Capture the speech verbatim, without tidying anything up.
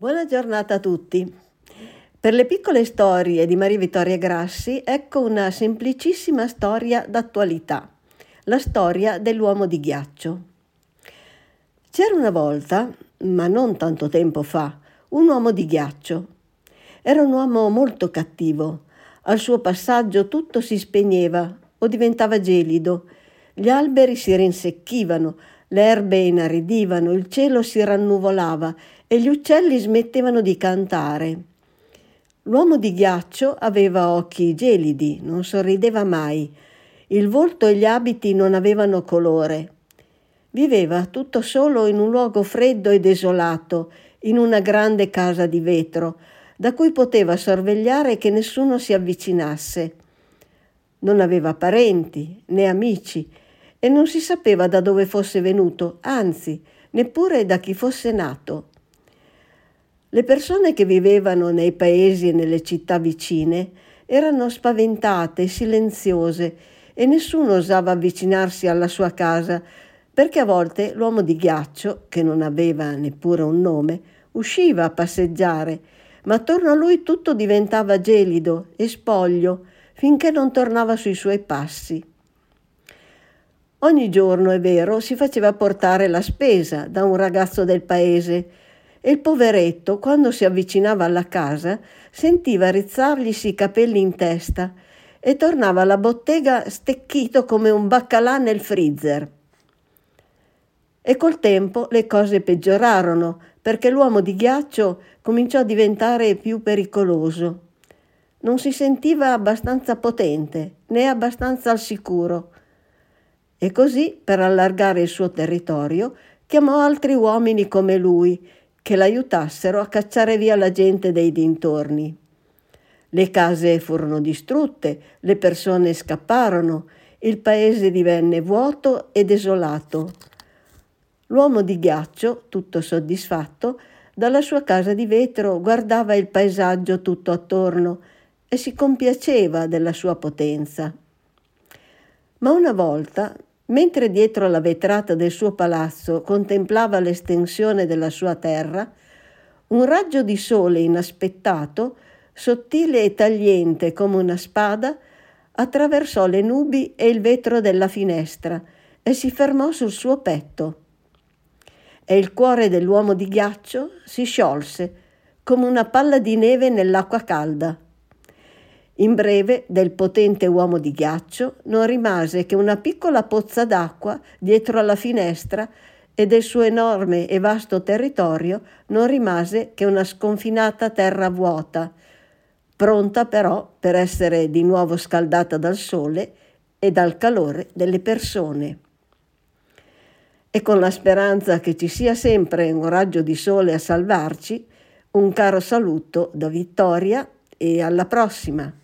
Buona giornata a tutti. Per le piccole storie di Maria Vittoria Grassi, ecco una semplicissima storia d'attualità, la storia dell'uomo di ghiaccio. C'era una volta, ma non tanto tempo fa, un uomo di ghiaccio. Era un uomo molto cattivo. Al suo passaggio tutto si spegneva o diventava gelido. Gli alberi si rinsecchivano, le erbe inaridivano, il cielo si rannuvolava e gli uccelli smettevano di cantare. L'uomo di ghiaccio aveva occhi gelidi, non sorrideva mai. Il volto e gli abiti non avevano colore. Viveva tutto solo in un luogo freddo e desolato, in una grande casa di vetro, da cui poteva sorvegliare che nessuno si avvicinasse. Non aveva parenti né amici e non si sapeva da dove fosse venuto, anzi, neppure da chi fosse nato. Le persone che vivevano nei paesi e nelle città vicine erano spaventate e silenziose e nessuno osava avvicinarsi alla sua casa, perché a volte l'uomo di ghiaccio, che non aveva neppure un nome, usciva a passeggiare, ma attorno a lui tutto diventava gelido e spoglio finché non tornava sui suoi passi. Ogni giorno, è vero, si faceva portare la spesa da un ragazzo del paese e il poveretto, quando si avvicinava alla casa, sentiva rizzarglisi i capelli in testa e tornava alla bottega stecchito come un baccalà nel freezer. E col tempo le cose peggiorarono, perché l'uomo di ghiaccio cominciò a diventare più pericoloso. Non si sentiva abbastanza potente, né abbastanza al sicuro. E così, per allargare il suo territorio, chiamò altri uomini come lui, che l'aiutassero a cacciare via la gente dei dintorni. Le case furono distrutte, le persone scapparono, il paese divenne vuoto e desolato. L'uomo di ghiaccio, tutto soddisfatto, dalla sua casa di vetro guardava il paesaggio tutto attorno e si compiaceva della sua potenza. Ma una volta, mentre dietro la vetrata del suo palazzo contemplava l'estensione della sua terra, un raggio di sole inaspettato, sottile e tagliente come una spada, attraversò le nubi e il vetro della finestra e si fermò sul suo petto. E il cuore dell'uomo di ghiaccio si sciolse come una palla di neve nell'acqua calda. In breve, del potente uomo di ghiaccio non rimase che una piccola pozza d'acqua dietro alla finestra e del suo enorme e vasto territorio non rimase che una sconfinata terra vuota, pronta però per essere di nuovo scaldata dal sole e dal calore delle persone. E con la speranza che ci sia sempre un raggio di sole a salvarci, un caro saluto da Vittoria e alla prossima!